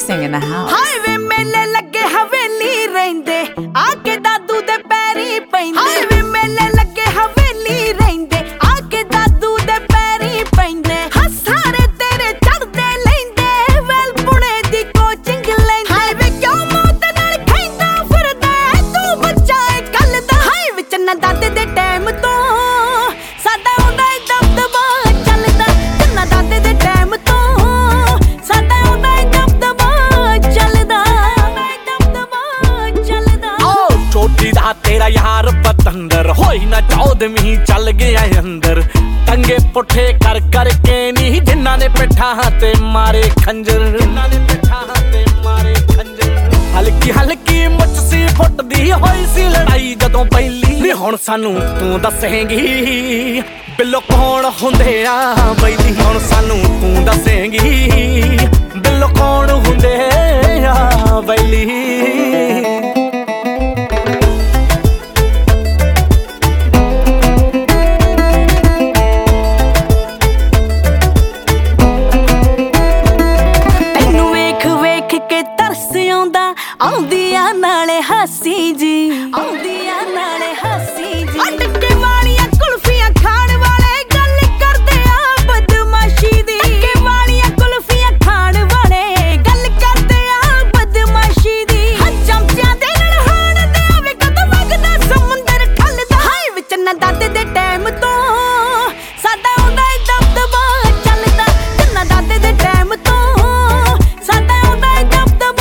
Mixing in the house. Highway ਮੇਲੇ ਲੱਗੇ ਹਵੇਲੀ ਰਹਿੰਦੇ ਆ ਕੇ ਦਾਦੂ ਦੇ ਪੈਰੀ ਪੈਂਦੇ ਹਾਈਵੇ ਮੇਲੇ ਲੱਗੇ ਹਵੇਲੀ ਰਹਿੰਦੇ ਆ ਕੇ ਦਾਦੂ ਦੇ ਪੈਰੀ ਪੈਂਦੇ ਹਸਾਰੇ ਤੇਰੇ ਚੜਦੇ ਲੈਂਦੇ ਵੈਲ ਪੁਣੇ ਦੀ ਕੋਚਿੰਗ ਲੈਂਦੇ ਹਾਈਵੇ ਕਿਉਂ ਮੌਤ ਨਾਲ ਖੈਂਦਾ ਫਿਰਦਾ ਤੂੰ ਬੱਚਾ ਏ ਕੱਲ ਦਾ ਹਾਈਵੇ ਚ ਨਾ ਦਾਦੇ ਦੇ ਟਾਈਮ ਤੋਂ ਸਾਡਾ ਹੁੰਦਾ ਏ ਦਬਦਬਾ ਚੱਲਦਾ ਨਾ ਦਾਦੇ ਦੇ ਟਾਈਮ ਤੋਂ ਸਾਡਾ ਹੁੰਦਾ ਏ ਦਬਦਬਾ ਚੱਲਦਾ ਚੋਟੀ ਦਾ ਤੇਰਾ ਯਾਰ ਪਤੰਦਰ ਹੋਈ ਨਾ ਚੌਦਵੀਂ ਚੱਲ ਗਿਆ ਅੰਦਰ ਟੰਗੇ ਪੁੱਠੇ ਕਰ ਕਰਕੇ ਨਹੀਂ ਜਿਨ੍ਹਾਂ ਨੇ ਪਿੱਠਾਂ ਤੇ ਮਾਰੇ ਖੰਜਰ ਜਿਨ੍ਹਾਂ ਨੇ ਪਿੱਠਾਂ ਤੇ ਮਾਰੇ ਖੰਜਰ ਹਲਕੀ ਹਲਕੀ ਮੁੱਛ ਸੀ ਫੁੱਟਦੀ ਹੋਈ ਸੀ ਲੜਾਈ ਜਦੋਂ ਪਹਿਲੀ ਨੀ ਹੁਣ ਸਾਨੂੰ ਤੂੰ ਦੱਸੇਂਗੀ ਬਿੱਲੋ ਕੌਣ ਹੁੰਦੇ ਆ ਬੈਲੀ ਹੁਣ ਸਾਨੂੰ ਤੂੰ ਦੱਸੇਂਗੀ ਬਿੱਲੋ ਕੌਣ ਹੁੰਦੇ ਆ ਬੈਲੀ ਆਉਂਦੀਆਂ ਨਾਲੇ ਹਾਸੀ ਜੀ ਆਉਂਦੀਆਂ ਨਾਲੇ ਹਾਸੀ ਜੀ ਅਟਕੇ ਵਾਲੀਆਂ ਕੁਲਫੀਆਂ ਖਾਣ ਵਾਲੇ ਗੱਲ ਕਰਦੇ ਆ ਬਦਮਾਸ਼ੀ ਦੀ ਅਟਕੇ ਵਾਲੀਆਂ ਕੁਲਫੀਆਂ ਖਾਣ ਵਾਲੇ ਗੱਲ ਕਰਦੇ ਆ ਬਦਮਾਸ਼ੀ ਦੀ ਹਾਂ ਚਮਚਿਆਂ ਦੇ ਨਾਲ ਹਾਣ ਦੇ ਆਵੇ ਕਦੋਂ ਵਗਦਾ ਸਮੁੰਦਰ ਠੱਲਦਾ ਹਾਏ ਵਿੱਚ ਨਾ ਦਾਦੇ ਦੇ ਟਾਈਮ ਤੋਂ ਸਾਡਾ ਆਉਂਦਾ ਏ ਦਬਦਬਾ ਚੱਲਦਾ ਨਾ ਦਾਦੇ ਦੇ ਟਾਈਮ ਤੋਂ ਸਾਡਾ ਆਉਂਦਾ ਏ ਦਬਦਬਾ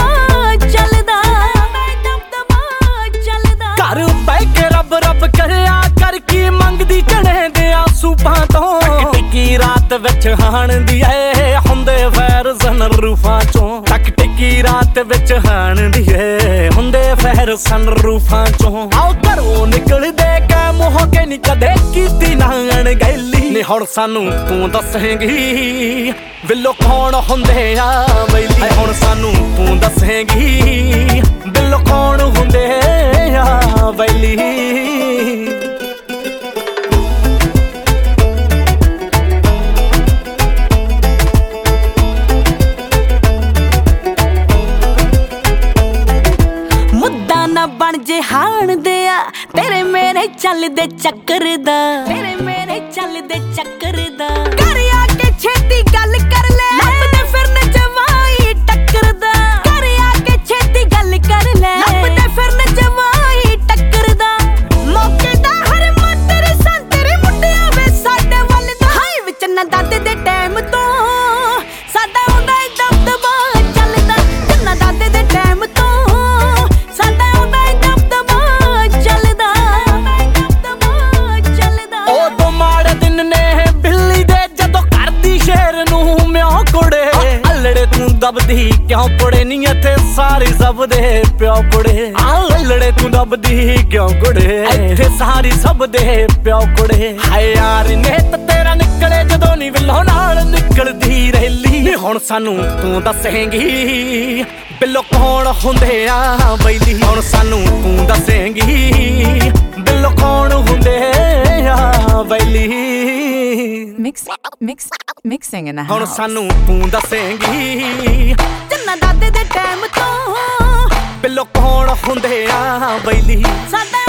ਰੱਬ ਕਰਿਆ ਕਰ ਕੀ ਮੰਗਦੀ ਚੜੇ ਦੇ ਆਸੂਪਾਂ ਤੋਂ ਟਿੱਕੀ ਰਾਤ ਵਿੱਚ ਹਾਣਦੀ ਏ ਹੁੰਦੇ ਫੈਰ ਸਨਰੂਫਾਂ ਚੋਂ ਟਕ ਟਿੱਕੀ ਰਾਤ ਵਿੱਚ ਹਾਣਦੀ ਏ ਹੁੰਦੇ ਫੈਰ ਸਨਰੂਫਾਂ ਚੋਂ ਆਓ ਘਰੋਂ ਨਿਕਲਦੇ ਕੈ ਮੋਹ ਕੇ ਨੀ ਕਦੇ ਕੀਤੀ ਨਾ ਅਣਗਹਿਲੀ ਨੀ ਹੁਣ ਸਾਨੂੰ ਤੂੰ ਦੱਸੇਂਗੀ ਬਿੱਲੋ ਕੌਣ ਹੁੰਦੇ ਆ ਬੈਲੀ ਹੁਣ ਸਾਨੂੰ ਤੂੰ ਦੱਸੇਂਗੀ ਬਿੱਲੋ ਕੌਣ ਹੁੰਦੇ ਆ ਬੈਲੀ ਮੁੱਦਾ ਨਾ ਬਣ ਜੇ ਹਾਣਦੇ ਆ ਤੇਰੇ ਮੇਰੇ ਚੱਲਦੇ ਚੱਕਰ ਦਾ ਤੇਰੇ ਮੇਰੇ ਚੱਲਦੇ ਚੱਕਰ ਦਾ ਘਰ ਆ ਕੇ ਛੇਤੀ ਗੱਲ ਕਰ ਲੈ ਲੱਭਦੇ ਫਿਰਨ ਜਵਾਈ ਟੱਕਰਦਾ ਘਰ ਆ ਕੇ ਛੇਤੀ ਗੱਲ ਕਰ ਲੈ ਲੱਭਦੇ ਫਿਰਨ ਜਵਾਈ ਟੱਕਰਦਾ ਮੌਕੇ ਦਾ ਹਰ ਮਾਤਰ ਸੰਤਰੇ ਮੁੰਡਿਆਂ ਵੇ ਸਾਡੇ ਵੱਲ ਦਾ ਹਾਏ ਵਿੱਚ ਨਾ ਦਾਦੇ ਦੇ ਟਾਈਮ ਤੋਂ ਸਾਡਾ ਆਉਂਦਾ ਏ ਦਬਦਬਾ ਚੱਲਦਾ ਨਾ ਦਾਦੇ ਦੇ ਟਾਈਮ ਤੋਂ ਸਾਡਾ ਆਉਂਦਾ ਏ ਦਬਦਬਾ ਚੱਲਦਾ ਉਦੋਂ ਮਾੜੇ ਦਿਨ ਨੇ ਬਿੱਲੀ ਦੇ ਜਦੋਂ ਕਰਦੀ ਸ਼ੇਰ ਨੂੰ ਮਿਓ ਕੁੜੇ ਅਲੜੇ ਤੂੰ ਦਬਦੀ ਕਿਉਂ ਕੁੜੇ ਨੀ ਇੱਥੇ ਸਾਰੀ ਸਭ ਦੇ ਪਿਓ ਕੁੜੇ ਅਲੜੇ ਤੂੰ ਦਬਦੀ ਕਿਉਂ ਕੁੜੇ ਇੱਥੇ ਸਾਰੀ ਸਭ ਦੇ ਪਿਓ ਕੁੜੇ ਹਾਏ ਯਾਰ ਨੇ ਤਾਂ ਤੇਰਾ ਨਿਕਲੇ ਜਦੋਂ ਨੀ ਵਿਲੋਂ ਨਾਲ ਨਿਕਲਦੀ ਰੈਲੀ ਹੁਣ ਸਾਨੂੰ ਤੂੰ ਦੱਸੇਂਗੀ ਬਿੱਲੋ ਕੌਣ ਹੁੰਦੇ ਆ ਬੈਲੀ ਹੁਣ ਸਾਨੂੰ ਤੂੰ ਦੱਸੇਂਗੀ ਬਿੱਲੋ ਕੌਣ ਹੁੰਦੇ ਆ ਬੈਲੀ Mixing in the house. ਹੁਣ ਸਾਨੂੰ ਤੂੰ ਦੱਸੇਂਗੀ ਚੰਨਾ ਦਾਦੇ ਦੇ ਟਾਈਮ ਤੋਂ ਬਿੱਲੋ ਕੌਣ ਹੁੰਦੇ ਆ ਬੈਲੀ ਸਾਡਾ